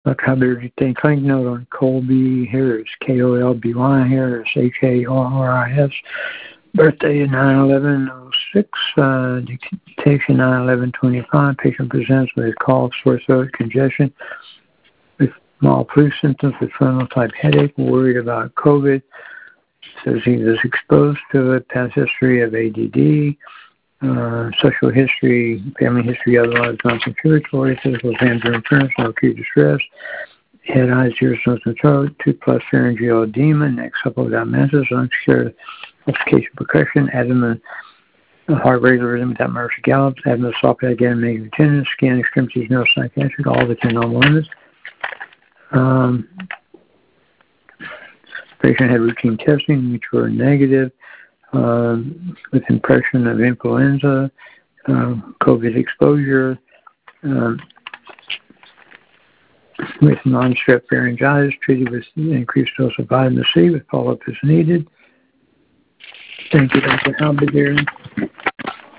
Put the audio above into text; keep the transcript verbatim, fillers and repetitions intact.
Doctor Haberty claim note on Colby Harris, K O L B Y Harris, H A R R I S. Birthday nine eleven oh six, uh, dictation nine eleven twenty-five. Patient presents with cough, sore throat, congestion, with mild flu symptoms, with frontal type headache, worried about COVID. Says he was exposed to it, past history of A D D, uh, social history, family history, otherwise non-contributory, physical exam during occurrence, no acute distress, head, eyes, ears, nose, and throat, two plus pharyngeal edema, neck supplemental unscared suffocation, percussion, abdomen, heart rate rhythm without emergency gallops, abdomen, esophagus, again, negative tendon, skin, extremities, no psychiatric, all the ten normal limits. Um, patient had routine testing, which were negative, uh, with impression of influenza, uh, COVID exposure, um, with non-strep pharyngitis, treated with increased dose of vitamin C with follow-up as needed. Thank you, Doctor Halberdier.